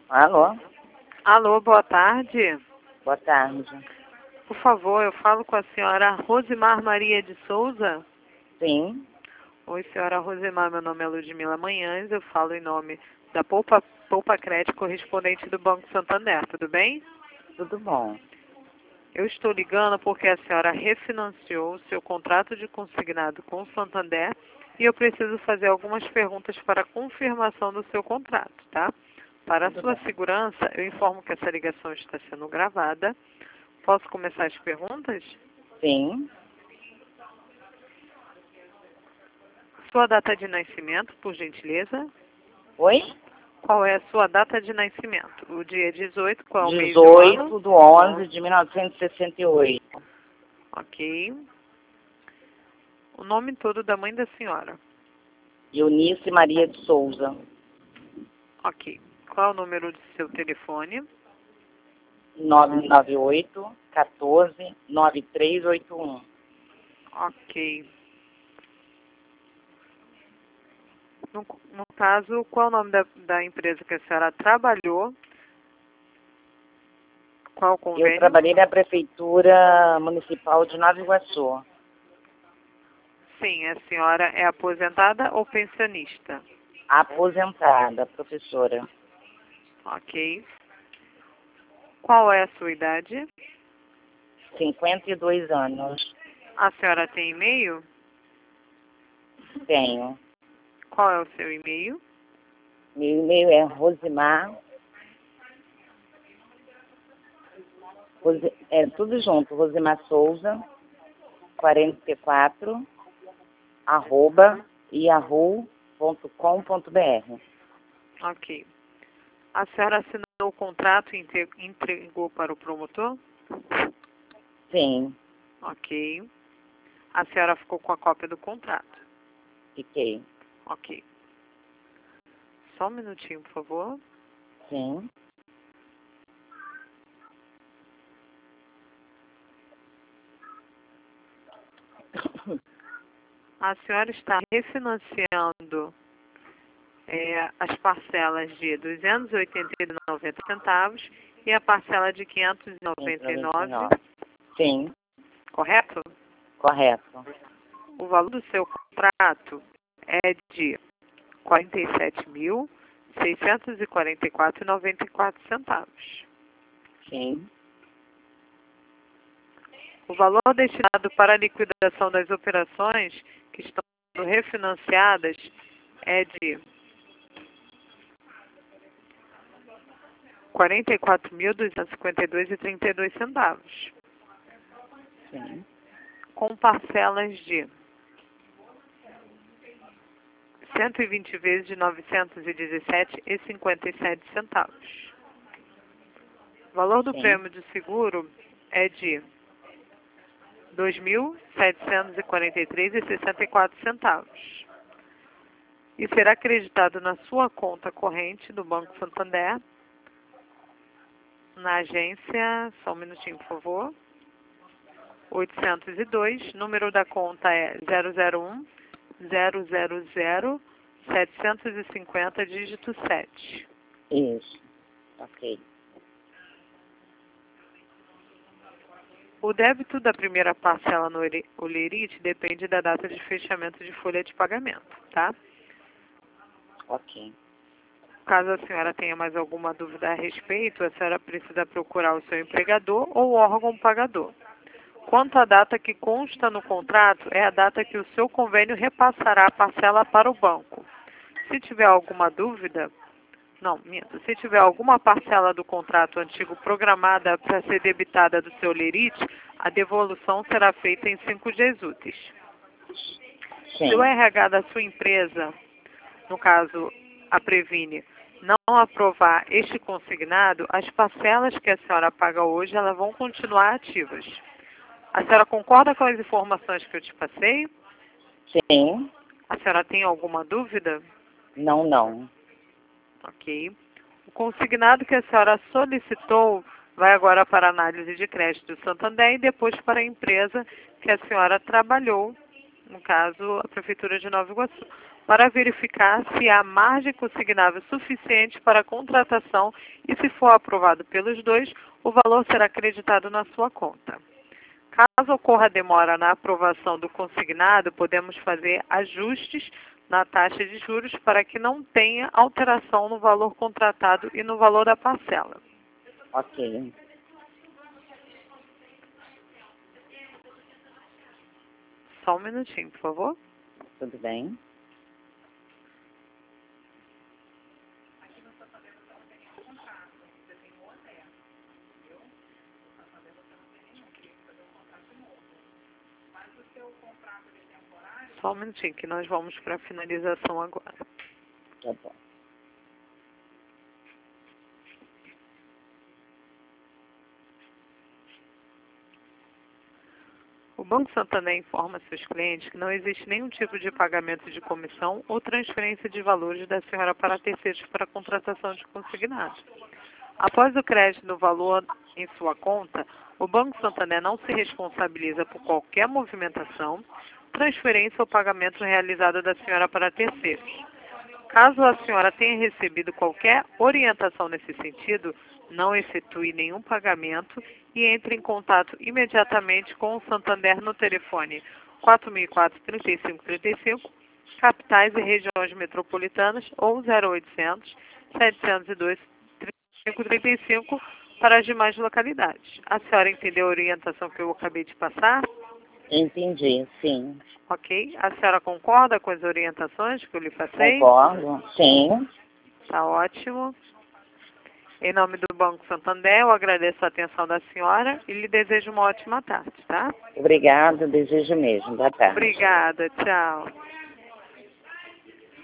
Alô? Alô, boa tarde. Boa tarde. Por favor, eu falo com a senhora Rosimar Maria de Souza. Sim, Oi, senhora Rosimar, meu nome é Ludmila Manhães, eu falo em nome da Poupa Crédito correspondente do Banco Santander, tudo bem? tudo bom. Eu estou ligando porque a senhora refinanciou o seu contrato de consignado com o Santander e eu preciso fazer algumas perguntas para confirmação do seu contrato, tá? Para a Tudo sua bem. segurança, eu informo que essa ligação está sendo gravada. Posso começar as perguntas? Sim, Sua data de nascimento, por gentileza? oi? Qual é a sua data de nascimento? O dia 18, qual é o mês e o ano? 18 de 11 de 1968. Ok. O nome todo da mãe da senhora? Eunice Maria de Souza. Ok. Qual é o número do seu telefone? 998 14 9381. Ok. No caso, qual é o nome da empresa que a senhora trabalhou? Qual é o Eu convênio? trabalhei na Prefeitura Municipal de Nova Iguaçu. Sim, a senhora é aposentada ou pensionista? Aposentada, professora. Ok. Qual é a sua idade? 52 anos. A senhora tem e-mail? Tenho. Qual é o seu e-mail? Meu e-mail é Rosimar. É tudo junto, Rosimar Souza, 44, @ yahoo.com.br. Ok. A senhora assinou o contrato e entregou para o promotor? Sim, Ok. A senhora ficou com a cópia do contrato? fiquei. Ok. Só um minutinho, por favor. Sim, A senhora está refinanciando as parcelas de R$ 289,90 e a parcela de R$ 599, sim, correto? correto. O valor do seu contrato é de R$ 47.644,94. Sim, O valor destinado para a liquidação das operações que estão sendo refinanciadas é de R$ 44.252,32, sim, com parcelas de 120 vezes de R$ 917,57. O valor do sim, prêmio de seguro é de R$ 2.743,64 e será acreditado na sua conta corrente do Banco Santander, na agência, só um minutinho, por favor, 802, número da conta é 001 000 750, dígito 7. isso. Ok. O débito da primeira parcela no Olerite depende da data de fechamento de folha de pagamento, tá? Ok. Caso a senhora tenha mais alguma dúvida a respeito, a senhora precisa procurar o seu empregador ou o órgão pagador. Quanto à data que consta no contrato, é a data que o seu convênio repassará a parcela para o banco. Se tiver alguma dúvida, se tiver alguma parcela do contrato antigo programada para ser debitada do seu lerite, a devolução será feita em 5 dias úteis. Se o Sim, RH da sua empresa, no caso a Previne, não aprovar este consignado, as parcelas que a senhora paga hoje, elas vão continuar ativas. A senhora concorda com as informações que eu te passei? sim, A senhora tem alguma dúvida? não. Ok. O consignado que a senhora solicitou vai agora para a análise de crédito do Santander e depois para a empresa que a senhora trabalhou, no caso, a Prefeitura de Nova Iguaçu. para verificar se há margem consignável suficiente para a contratação e, se for aprovado pelos dois, o valor será acreditado na sua conta. Caso ocorra demora na aprovação do consignado, podemos fazer ajustes na taxa de juros para que não tenha alteração no valor contratado e no valor da parcela. Ok. Só um minutinho, por favor. Tudo bem. Só um minutinho, que nós vamos para a finalização agora. Tá bom. O Banco Santander informa seus clientes que não existe nenhum tipo de pagamento de comissão ou transferência de valores da senhora para terceiros para a contratação de consignados. Após o crédito do valor em sua conta, o Banco Santander não se responsabiliza por qualquer movimentação, transferência ou pagamento realizado da senhora para terceiros. Caso a senhora tenha recebido qualquer orientação nesse sentido, não efetue nenhum pagamento e entre em contato imediatamente com o Santander no telefone 4004-3535, capitais e regiões metropolitanas, ou 0800 702 3535 para as demais localidades. A senhora entendeu a orientação que eu acabei de passar? Entendi, sim. Ok. A senhora concorda com as orientações que eu lhe passei? Concordo, sim. Tá ótimo. Em nome do Banco Santander, eu agradeço a atenção da senhora e lhe desejo uma ótima tarde, tá? Obrigada, desejo mesmo. Boa tarde. Obrigada, tchau.